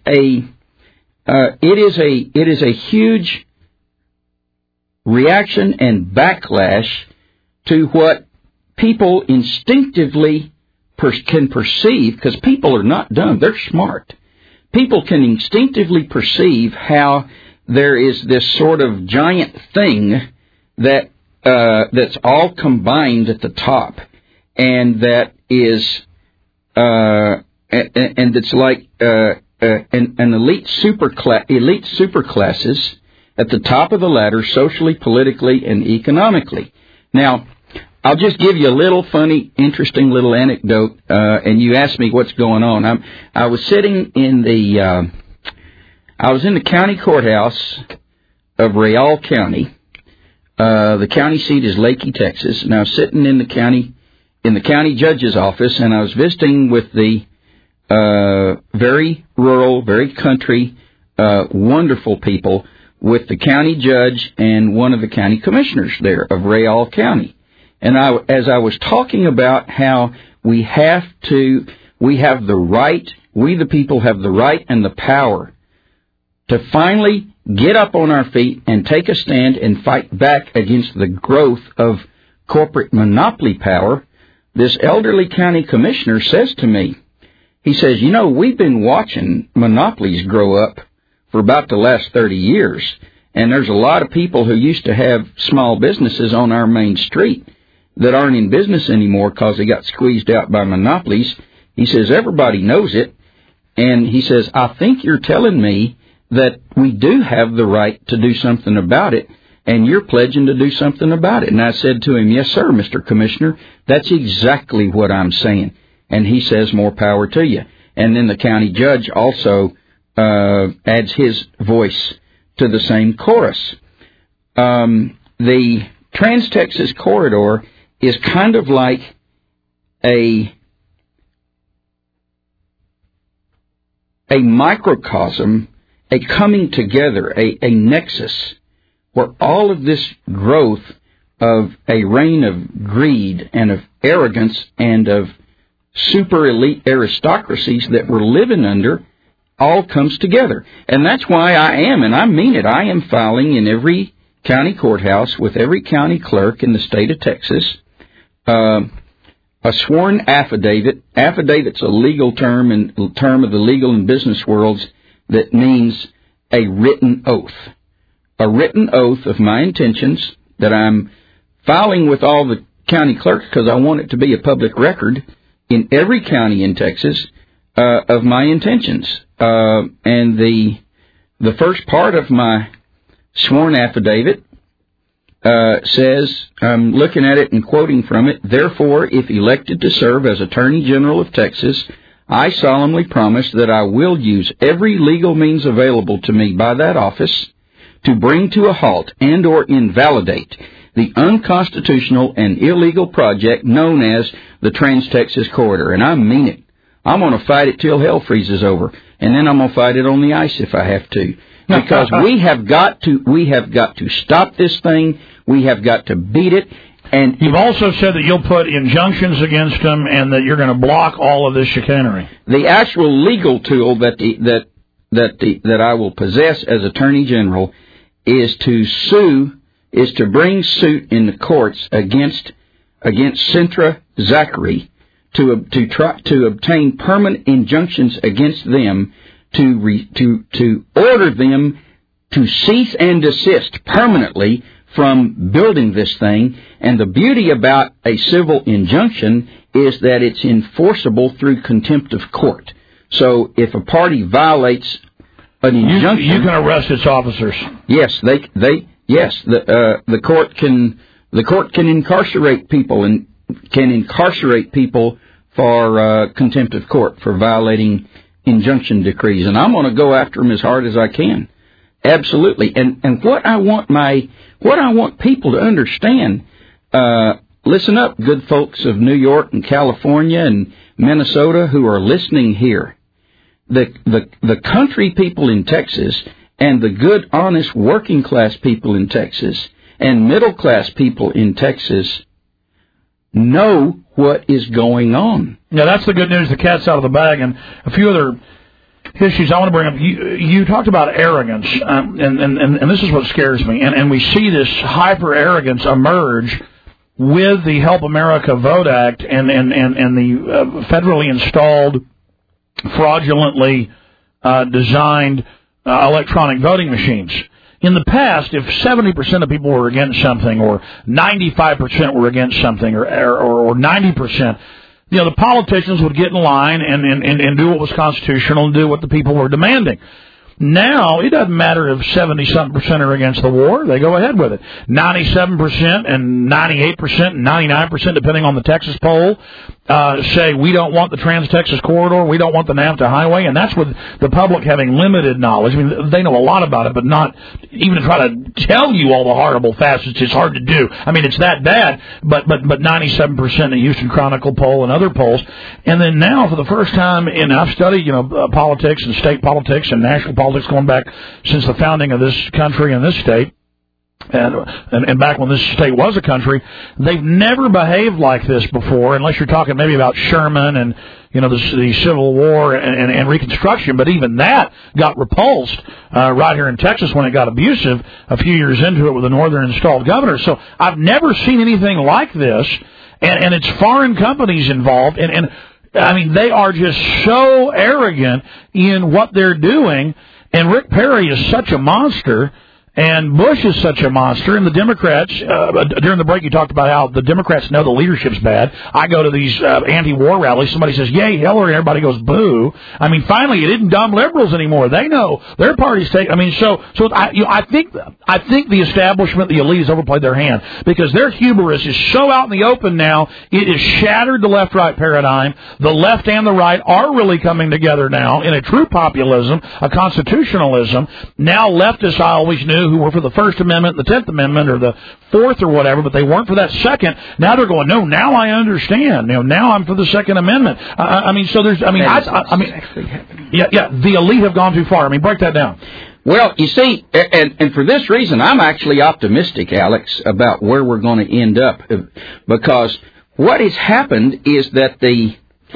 is a huge reaction and backlash to what people instinctively can perceive, because people are not dumb, they're smart. People can instinctively perceive how there is this sort of giant thing that that's all combined at the top, and that is and it's like an elite superclasses at the top of the ladder, socially, politically, and economically. Now, I'll just give you a little funny, interesting little anecdote, and you asked me what's going on. I was sitting in the county courthouse of Real County. The county seat is Leakey, Texas, and I was sitting in the county judge's office, and I was visiting with the very rural, very country, wonderful people, with the county judge and one of the county commissioners there of Real County. And as I was talking about how we the people have the right and the power to finally get up on our feet and take a stand and fight back against the growth of corporate monopoly power, this elderly county commissioner says to me, he says, we've been watching monopolies grow up for about the last 30 years, and there's a lot of people who used to have small businesses on our main street that aren't in business anymore because they got squeezed out by monopolies. He says, everybody knows it, and he says, I think you're telling me that we do have the right to do something about it, and you're pledging to do something about it. And I said to him, yes, sir, Mr. Commissioner, that's exactly what I'm saying. And he says, more power to you. And then the county judge also adds his voice to the same chorus. The Trans-Texas Corridor is kind of like a microcosm, a coming together, a nexus, where all of this growth of a reign of greed and of arrogance and of super elite aristocracies that we're living under all comes together. And that's why I am, and I mean it, I am filing in every county courthouse with every county clerk in the state of Texas a sworn affidavit. Affidavit's a legal term, and term of the legal and business worlds, that means a written oath. A written oath of my intentions that I'm filing with all the county clerks, because I want it to be a public record in every county in Texas of my intentions. And the first part of my sworn affidavit says, I'm looking at it and quoting from it, therefore, if elected to serve as Attorney General of Texas, I solemnly promise that I will use every legal means available to me by that office to bring to a halt and or invalidate the unconstitutional and illegal project known as the Trans-Texas Corridor. And I mean it. I'm going to fight it till hell freezes over. And then I'm going to fight it on the ice if I have to. Because we have got to stop this thing. We have got to beat it. And you've also said that you'll put injunctions against them and that you're going to block all of this chicanery. The actual legal tool that I will possess as Attorney General is to bring suit in the courts against Centra Zachary to try to obtain permanent injunctions against them, to order them to cease and desist permanently from building this thing. And the beauty about a civil injunction is that it's enforceable through contempt of court. So if a party violates an injunction, you can arrest its officers. Yes, the court can incarcerate people and can incarcerate people for contempt of court for violating injunction decrees. And I'm going to go after them as hard as I can. Absolutely. And what I want people to understand, listen up, good folks of New York and California and Minnesota who are listening here. The country people in Texas and the good, honest, working class people in Texas and middle class people in Texas know what is going on. Yeah, that's the good news. The cat's out of the bag. And a few other issues I want to bring up. You talked about arrogance, and this is what scares me. And we see this hyper arrogance emerge with the Help America Vote Act and the federally installed, fraudulently designed electronic voting machines. In the past, if 70% of people were against something, or 95% were against something, or 90%, the politicians would get in line and do what was constitutional and do what the people were demanding. Now, it doesn't matter if 70-something% are against the war. They go ahead with it. 97% and 98% and 99%, depending on the Texas poll, say we don't want the Trans-Texas Corridor, we don't want the NAFTA highway, and that's with the public having limited knowledge. I mean, they know a lot about it, but not even to try to tell you all the horrible facets. It's hard to do. I mean, it's that bad, but 97% in the Houston Chronicle poll and other polls. And then now, for the first time, and I've studied, politics and state politics and national politics going back since the founding of this country and this state. And back when this state was a country, they've never behaved like this before, unless you're talking maybe about Sherman and, the Civil War and Reconstruction. But even that got repulsed right here in Texas when it got abusive a few years into it with the northern installed governor. So I've never seen anything like this, and it's foreign companies involved, and I mean, they are just so arrogant in what they're doing, and Rick Perry is such a monster. And Bush is such a monster, and the Democrats, during the break you talked about how the Democrats know the leadership's bad. I go to these anti-war rallies, somebody says, yay, Hillary, everybody goes, boo. I mean, finally, it isn't dumb liberals anymore. They know their party's taking, I think the establishment, the elite, has overplayed their hand, because their hubris is so out in the open now, it has shattered the left-right paradigm. The left and the right are really coming together now in a true populism, a constitutionalism. Now leftists, I always knew, who were for the First Amendment, the 10th Amendment, or the 4th or whatever, but they weren't for that second. Now they're going, no, now I understand. Now I'm for the Second Amendment. The elite have gone too far. I mean, break that down. Well, you see, and for this reason, I'm actually optimistic, Alex, about where we're going to end up, because what has happened is that the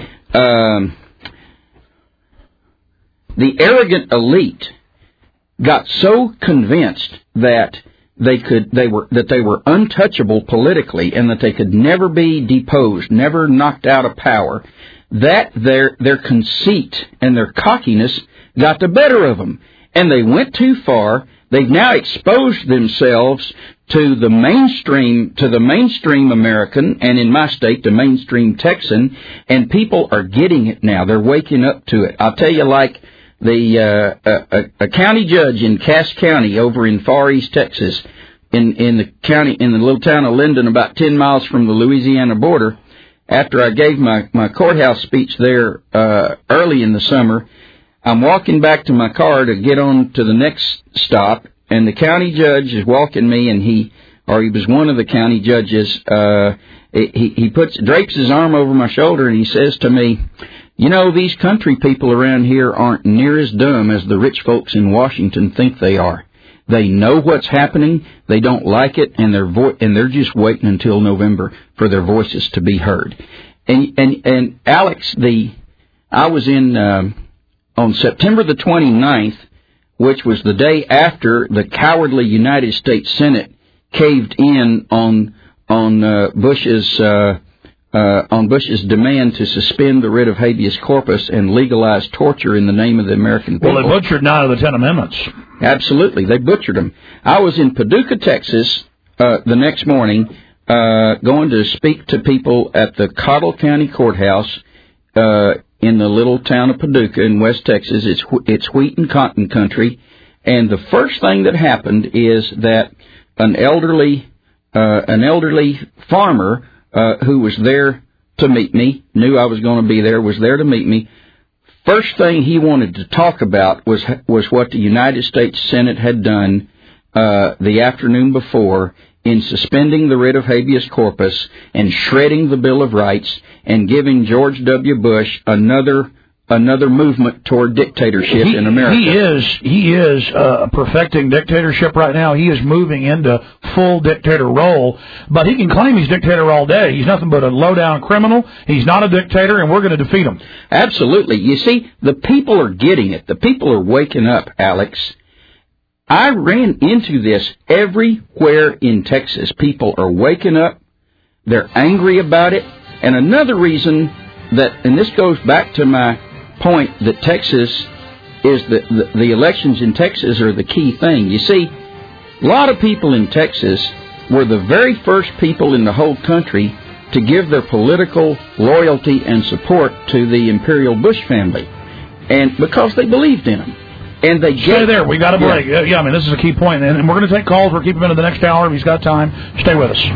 arrogant elite got so convinced that they were untouchable politically, and that they could never be deposed, never knocked out of power, that their conceit and their cockiness got the better of them, and they went too far. They've now exposed themselves to the mainstream American, and in my state, the mainstream Texan, and people are getting it now. They're waking up to it. I'll tell you, like a county judge in Cass County over in Far East Texas, in the little town of Linden, about 10 miles from the Louisiana border. After I gave my courthouse speech there early in the summer, I'm walking back to my car to get on to the next stop, and the county judge is walking me, and he was one of the county judges. He drapes his arm over my shoulder, and he says to me, these country people around here aren't near as dumb as the rich folks in Washington think they are. They know what's happening, they don't like it, and they're just waiting until November for their voices to be heard. And Alex, I was in on September the 29th, which was the day after the cowardly United States Senate caved in on Bush's demand to suspend the writ of habeas corpus and legalize torture in the name of the American people. Well, they butchered 9 of the 10 amendments. Absolutely, they butchered them. I was in Paducah, Texas, the next morning, going to speak to people at the Cottle County Courthouse in the little town of Paducah in West Texas. It's wheat and cotton country, and the first thing that happened is that an elderly farmer who was there to meet me, knew I was going to be there, was there to meet me, first thing he wanted to talk about was what the United States Senate had done the afternoon before in suspending the writ of habeas corpus and shredding the Bill of Rights and giving George W. Bush another movement toward dictatorship in America. He is perfecting dictatorship right now. He is moving into full dictator role, but he can claim he's dictator all day. He's nothing but a low-down criminal. He's not a dictator, and we're going to defeat him. Absolutely. You see, the people are getting it. The people are waking up, Alex. I ran into this everywhere in Texas. People are waking up. They're angry about it. And another reason that, and this goes back to my point that Texas is the elections in Texas are the key thing. You see, a lot of people in Texas were the very first people in the whole country to give their political loyalty and support to the Imperial Bush family, and because they believed in them. And they stay there. We got a break. Yeah, I mean, this is a key point, and we're going to take calls. We'll keep him into the next hour if he's got time. Stay with us.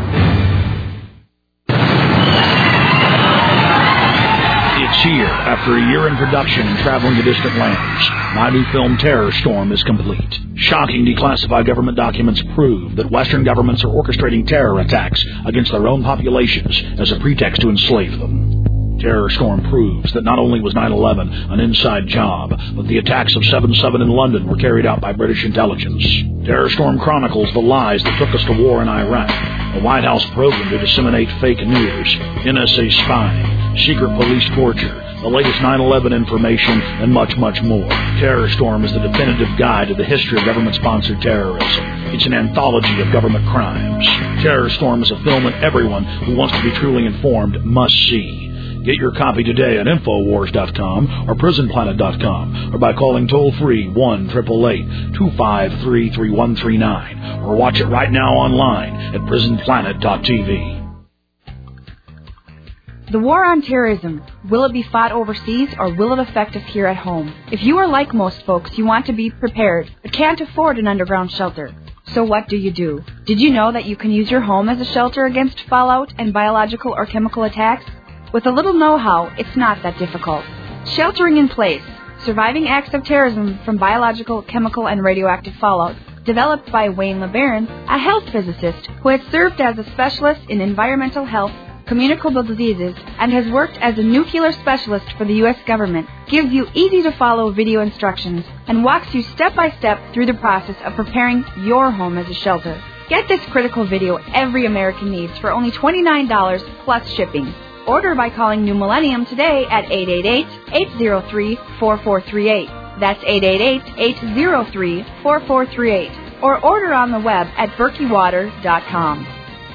It's here after a year in production and traveling to distant lands. My new film, Terror Storm, is complete. Shocking declassified government documents prove that Western governments are orchestrating terror attacks against their own populations as a pretext to enslave them. Terror Storm proves that not only was 9/11 an inside job, but the attacks of 7/7 in London were carried out by British intelligence. Terror Storm chronicles the lies that took us to war in Iraq, a White House program to disseminate fake news, NSA spying, secret police torture, the latest 9/11 information, and much, much more. Terror Storm is the definitive guide to the history of government-sponsored terrorism. It's an anthology of government crimes. Terror Storm is a film that everyone who wants to be truly informed must see. Get your copy today at Infowars.com or PrisonPlanet.com or by calling toll-free 1-888-253-3139 or watch it right now online at PrisonPlanet.tv. The war on terrorism, will it be fought overseas or will it affect us here at home? If you are like most folks, you want to be prepared but can't afford an underground shelter. So what do? Did you know that you can use your home as a shelter against fallout and biological or chemical attacks? With a little know-how, it's not that difficult. Sheltering in Place, Surviving Acts of Terrorism from Biological, Chemical, and Radioactive Fallout, developed by Wayne LeBaron, a health physicist who has served as a specialist in environmental health, communicable diseases, and has worked as a nuclear specialist for the U.S. government, gives you easy-to-follow video instructions and walks you step-by-step through the process of preparing your home as a shelter. Get this critical video every American needs for only $29 plus shipping. Order by calling New Millennium today at 888-803-4438. That's 888-803-4438. Or order on the web at berkeywater.com.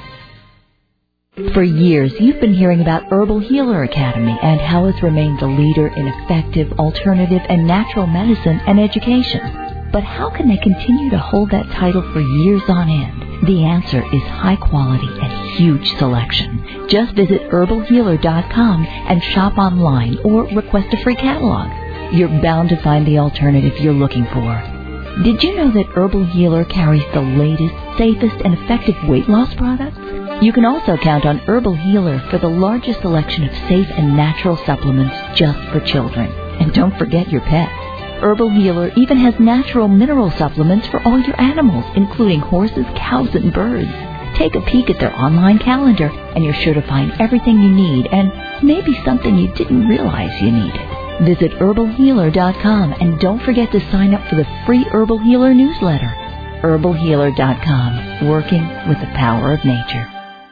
For years, you've been hearing about Herbal Healer Academy and how it's remained the leader in effective, alternative, and natural medicine and education. But how can they continue to hold that title for years on end? The answer is high quality and huge selection. Just visit herbalhealer.com and shop online or request a free catalog. You're bound to find the alternative you're looking for. Did you know that Herbal Healer carries the latest, safest, and effective weight loss products? You can also count on Herbal Healer for the largest selection of safe and natural supplements just for children. And don't forget your pets. Herbal Healer even has natural mineral supplements for all your animals, including horses, cows, and birds. Take a peek at their online calendar, and you're sure to find everything you need and maybe something you didn't realize you needed. Visit herbalhealer.com and don't forget to sign up for the free Herbal Healer newsletter. herbalhealer.com, working with the power of nature.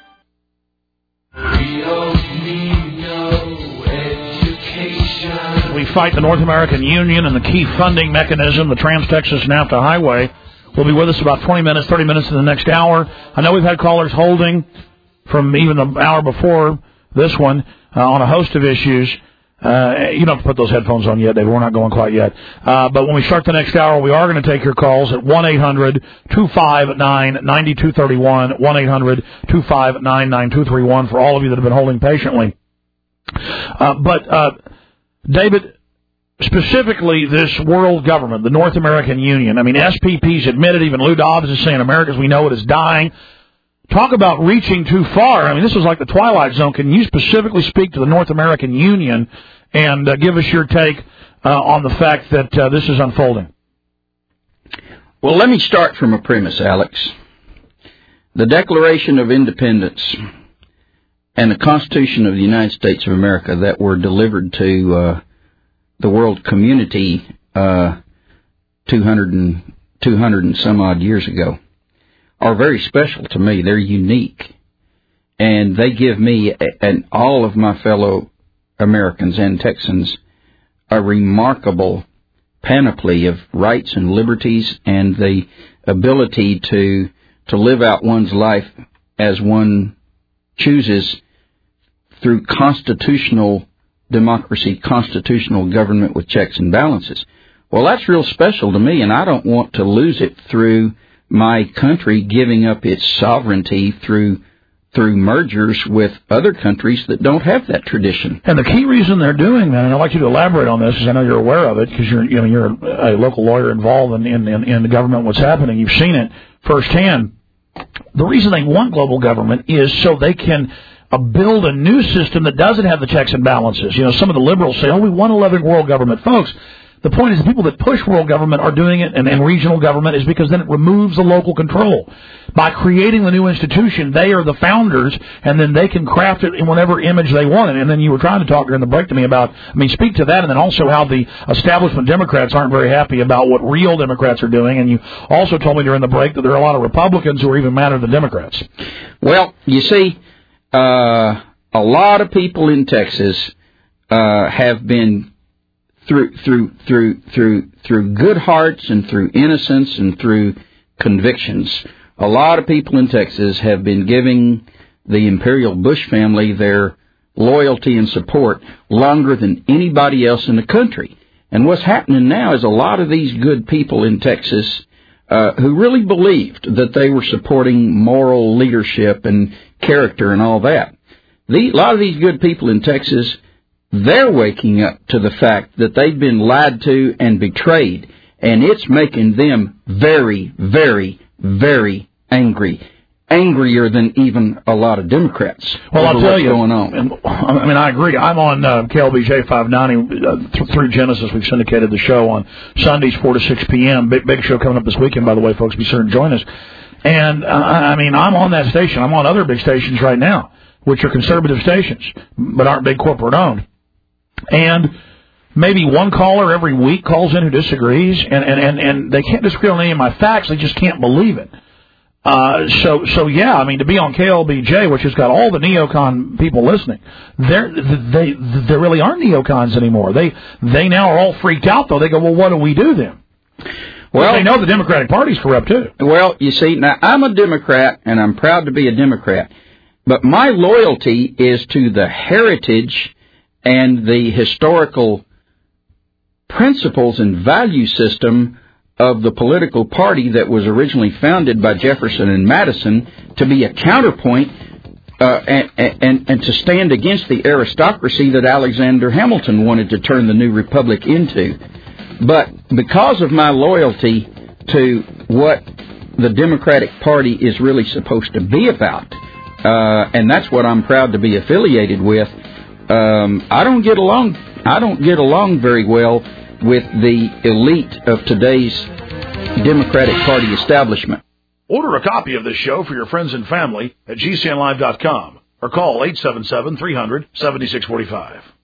We fight the North American Union and the key funding mechanism, the Trans-Texas NAFTA Highway. Will be with us about 20 minutes, 30 minutes in the next hour. I know we've had callers holding from even the hour before this one on a host of issues. You don't have to put those headphones on yet, David. We're not going quite yet. But when we start the next hour, we are going to take your calls at 1-800-259-9231, 1-800-259-9231 for all of you that have been holding patiently. David, specifically this world government, the North American Union, I mean, SPP's admitted, even Lou Dobbs is saying America as we know it is dying. Talk about reaching too far. I mean, this was like the Twilight Zone. Can you specifically speak to the North American Union and give us your take on the fact that this is unfolding? Well, let me start from a premise, Alex. The Declaration of Independence and the Constitution of the United States of America that were delivered to the world community 200 and some odd years ago are very special to me. They're unique. And they give me and all of my fellow Americans and Texans a remarkable panoply of rights and liberties and the ability to live out one's life as one chooses through constitutional democracy, constitutional government with checks and balances. Well, that's real special to me, and I don't want to lose it through my country giving up its sovereignty through mergers with other countries that don't have that tradition. And the key reason they're doing that, and I'd like you to elaborate on this, because I know you're aware of it, because you're a local lawyer involved in the government, what's happening. You've seen it firsthand. The reason they want global government is so they can build a new system that doesn't have the checks and balances. Some of the liberals say, we want a loving world government. Folks, the point is the people that push world government are doing it, and regional government is because then it removes the local control. By creating the new institution, they are the founders, and then they can craft it in whatever image they want it. And then you were trying to talk during the break to me about, speak to that, and then also how the establishment Democrats aren't very happy about what real Democrats are doing. And you also told me during the break that there are a lot of Republicans who are even madder than Democrats. Well, you see, a lot of people in Texas have been through good hearts and through innocence and through convictions. A lot of people in Texas have been giving the Imperial Bush family their loyalty and support longer than anybody else in the country. And what's happening now is a lot of these good people in Texas who really believed that they were supporting moral leadership and character and all that. A lot of these good people in Texas, they're waking up to the fact that they've been lied to and betrayed, and it's making them very, very, very angry. Angrier than even a lot of Democrats. Well, I'll tell you, going on. I agree. I'm on KLBJ 590 through Genesis. We've syndicated the show on Sundays 4 to 6 p.m. Big show coming up this weekend, by the way, folks. Be sure and join us. And, I'm on that station. I'm on other big stations right now, which are conservative stations, but aren't big corporate-owned. And maybe one caller every week calls in who disagrees, and they can't disagree on any of my facts. They just can't believe it. So yeah, to be on KLBJ, which has got all the neocon people listening, there really aren't neocons anymore. They now are all freaked out, though. They go, well, what do we do then? Well, they know the Democratic Party's corrupt, too. Well, you see, now, I'm a Democrat, and I'm proud to be a Democrat. But my loyalty is to the heritage and the historical principles and value system of the political party that was originally founded by Jefferson and Madison to be a counterpoint and to stand against the aristocracy that Alexander Hamilton wanted to turn the new republic into. But because of my loyalty to what the Democratic Party is really supposed to be about, and that's what I'm proud to be affiliated with, I don't get along very well with the elite of today's Democratic Party establishment. Order a copy of this show for your friends and family at GCNlive.com or call 877-300-7645.